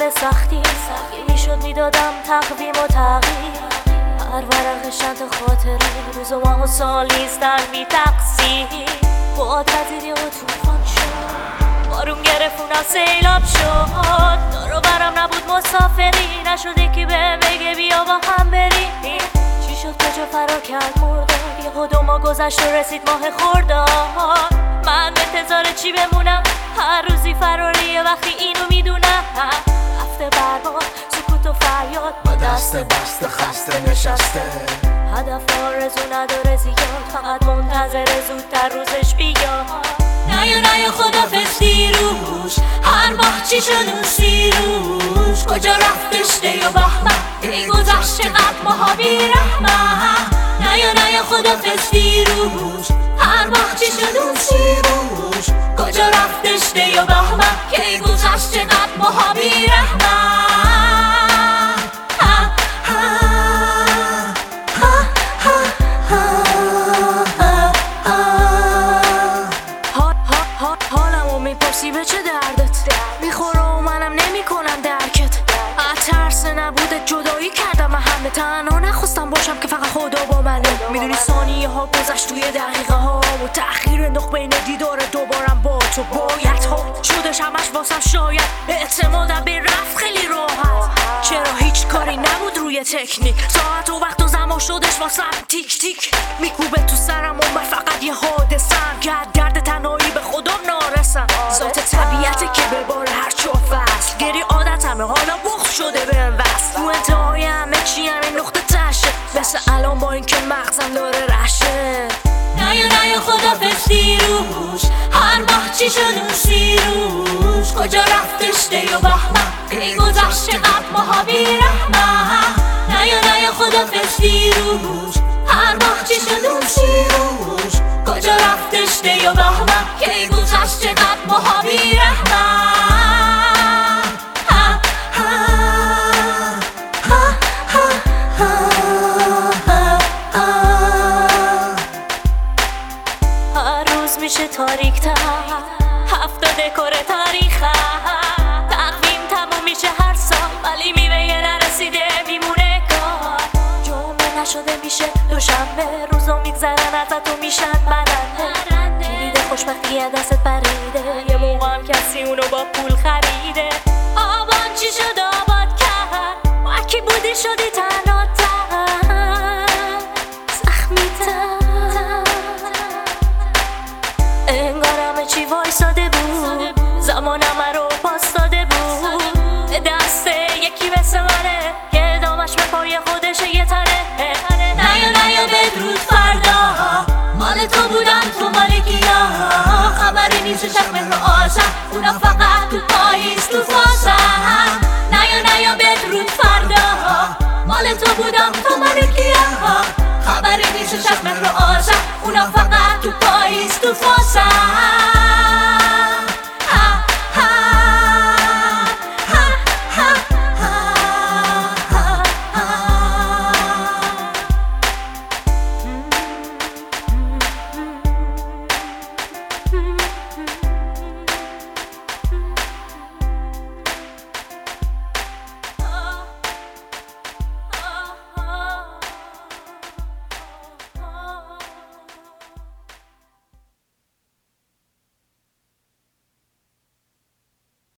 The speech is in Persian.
روزای سختی میشد میدادم تقویم و تغییر. هر ورقشن تا خاطره روز و ماه و سال نیستن بی تقصیر. باد پذیری و توفان شد، بارون گرفونم سیلاب شد. دارو برم نبود مسافری، نشده که به بگه بیا با هم بریم. چی شد کجا فرار کرد مرداد، یه دو ماه گذشت و رسید ماه خرداد. من به انتظار چی بمونم، هر روزی فراریه وقتی اینو میدونم. رفته برباد سکوت و فریاد، با دست بسته خسته نشسته. هدف آرزو نداره زیاد، فقط منتظر زودتر روزش بیاد. نیا خدافظ دیروش، هر ماه چی شد اون سیروش. کجا رفتش دی و بهمن، ای گذشت چقدر ماها بیرحمن. نیا خدافظ دیروش، هر ماه چی شد اون سیروش. کجا رفتش دی و بهمن، ای گذشت چقدر ماها بیرحمن. حالمو میپرسی به چه دردت میخوره و منم نمیکنم درکت. ترس نبوده جدایی کردم همه، تنها نخواستم باشم که فقط خدا با منه. میدونی ثانیه ها گذشت توی دقیقه ها و تأخیر انداخت بین دیدار دوبارم با تو. باید ها شدش همش واسم شاید، اعتمادم به رفت خیلی راحت. چرا هیچ کاری نبود روی تکنیک، ساعت و وقت و زمان شدش واسم تیک تیک. میکوبه تو سرم اون بر فقط یه حادثم که درد تنهایی به خودم نارسم. ذات طبیعته که به بار هر چه فصل گری عادتمه، حالا بخت شده بهم وصل. تو انتهای همه چی همین نقطه تشه، مثل الان با این که مغزم داره رشه. نیا خدافظ دیروش، هر ماه چی شد اون سیروش. کجا رفتش دی و بهمن، ای گذشت چقدر ماها بیرحمن. نیا خدافظ دیروش، هر ماه چی شد اون سیروش. کجا رفتش دی و بهمن، ای گذشت چقدر ماها بیرحمن. میشه تاریک تر، هفتاده کره تاریخم. تقویم تموم میشه هر سال، ولی میوه نرسیده میمونه کار. جمعه نشده میشه دوشنبه، روزا میگذرن ازت و میشن برنده. کلید خوشبختی از دستت پریده، یه موقع هم کسی اونو با پول خریده. آبان چی شد آباد کرد، وکی بودی شدی تنها تر، زخمی تر. انگار همه چی وایساده بود، زمان همه رو پاس داده بود. دست یکی مثل منه که ادامش به پای خودشه یه تنه. نیا بدرود فردا، مال تو بودم تو مال کیا. خبری نیست شب مهر آسم، اونا فقط تو پاییز تو فاسم. نیا بدرود فردا، مال تو بودم تو مال کیا. خبری نیست شب مهر آسم، اونا فقط تو پاییز تو فاسم.